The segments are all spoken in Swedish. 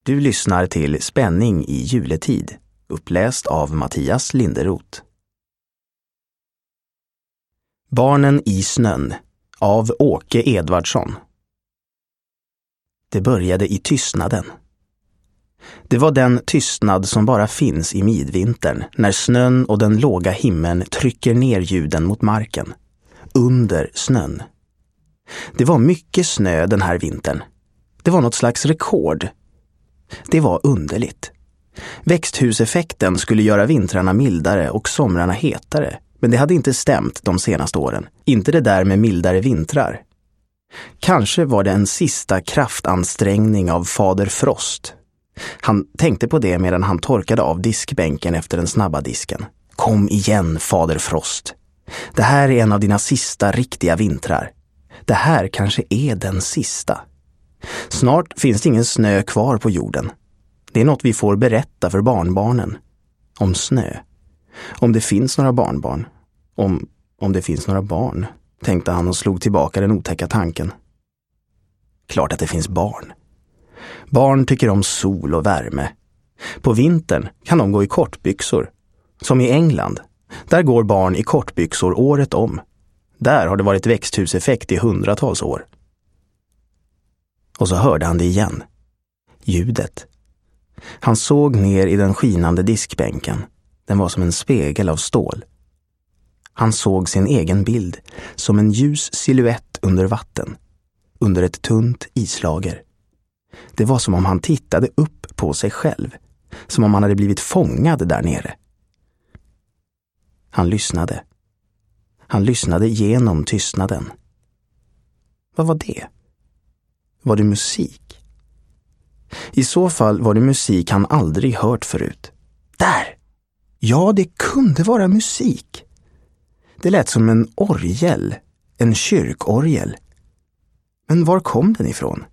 Du lyssnar till Spänning i juletid, uppläst av Mattias Linderoth. Barnen i snön, av Åke Edvardsson. Det började i tystnaden. Det var den tystnad som bara finns i midvintern, när snön och den låga himlen trycker ner ljuden mot marken. Under snön. Det var mycket snö den här vintern. Det var något slags rekord. Det var underligt. Växthuseffekten skulle göra vintrarna mildare och somrarna hetare, men det hade inte stämt de senaste åren. Inte det där med mildare vintrar. Kanske var det en sista kraftansträngning av Fader Frost. Han tänkte på det medan han torkade av diskbänken efter den snabba disken. Kom igen, Fader Frost. Det här är en av dina sista riktiga vintrar. Det här kanske är den sista. Snart finns det ingen snö kvar på jorden. Det är något vi får berätta för barnbarnen. Om snö. Om det finns några barnbarn. Om det finns några barn, tänkte han och slog tillbaka den otäcka tanken. Klart att det finns barn. Barn tycker om sol och värme. På vintern kan de gå i kortbyxor. Som i England. Där går barn i kortbyxor året om. Där har det varit växthuseffekt i hundratals år. Och så hörde han det igen. Ljudet. Han såg ner i den skinande diskbänken. Den var som en spegel av stål. Han såg sin egen bild som en ljus silhuett under vatten. Under ett tunt islager. Det var som om han tittade upp på sig själv. Som om han hade blivit fångad där nere. Han lyssnade. Han lyssnade genom tystnaden. Vad var det? Var det musik? I så fall var det musik han aldrig hört förut. Där! Ja, det kunde vara musik. Det lät som en orgel, en kyrkorgel. Men var kom den ifrån?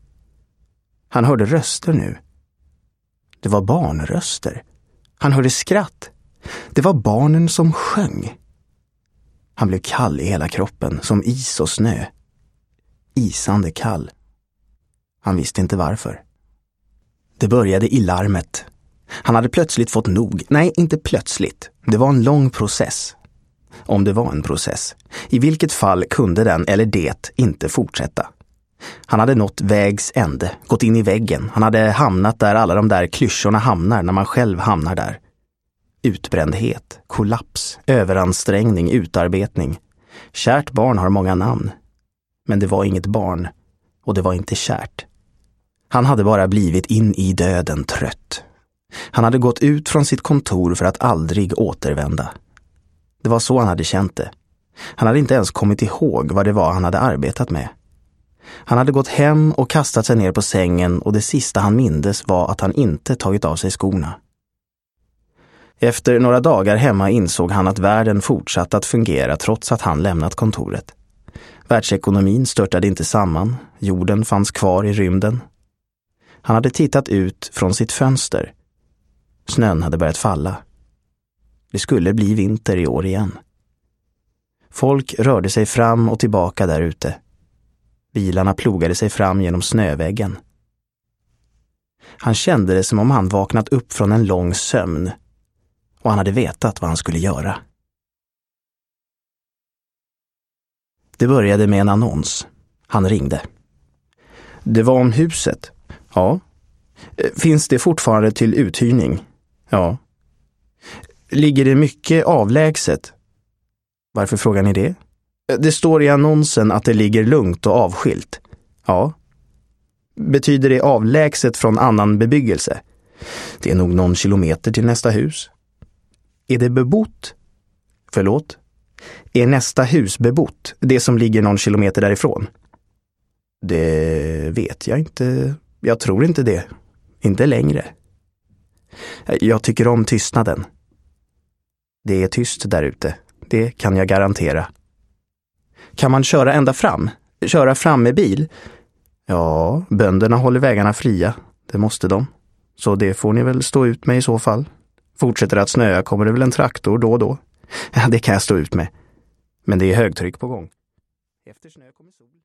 Han hörde röster nu. Det var barnröster. Han hörde skratt. Det var barnen som sjöng. Han blev kall i hela kroppen, som is och snö. Isande kall. Han visste inte varför. Det började i larmet. Han hade plötsligt fått nog. Nej, inte plötsligt. Det var en lång process. Om det var en process. I vilket fall kunde den eller det inte fortsätta. Han hade nått vägs ände, gått in i väggen. Han hade hamnat där alla de där klyschorna hamnar när man själv hamnar där. Utbrändhet, kollaps, överansträngning, utarbetning. Kärt barn har många namn. Men det var inget barn. Och det var inte kärt. Han hade bara blivit in i döden trött. Han hade gått ut från sitt kontor för att aldrig återvända. Det var så han hade känt det. Han hade inte ens kommit ihåg vad det var han hade arbetat med. Han hade gått hem och kastat sig ner på sängen och det sista han mindes var att han inte tagit av sig skorna. Efter några dagar hemma insåg han att världen fortsatt att fungera trots att han lämnat kontoret. Världsekonomin störtade inte samman, jorden fanns kvar i rymden. Han hade tittat ut från sitt fönster. Snön hade börjat falla. Det skulle bli vinter i år igen. Folk rörde sig fram och tillbaka där ute. Bilarna plogade sig fram genom snöväggen. Han kände det som om han vaknat upp från en lång sömn. Och han hade vetat vad han skulle göra. Det började med en annons. Han ringde. Det var om huset. Ja. Finns det fortfarande till uthyrning? Ja. Ligger det mycket avlägset? Varför frågar ni det? Det står i annonsen att det ligger lugnt och avskilt. Ja. Betyder det avlägset från annan bebyggelse? Det är nog någon kilometer till nästa hus. Är det bebott? Förlåt? Är nästa hus bebott? Det som ligger någon kilometer därifrån? Det vet jag inte. Jag tror inte det. Inte längre. Jag tycker om tystnaden. Det är tyst där ute. Det kan jag garantera. Kan man köra ända fram? Köra fram med bil? Ja, bönderna håller vägarna fria. Det måste de. Så det får ni väl stå ut med i så fall. Fortsätter att snöa kommer det väl en traktor då och då. Ja, det kan jag stå ut med. Men det är högtryck på gång. Efter snö kommer solen.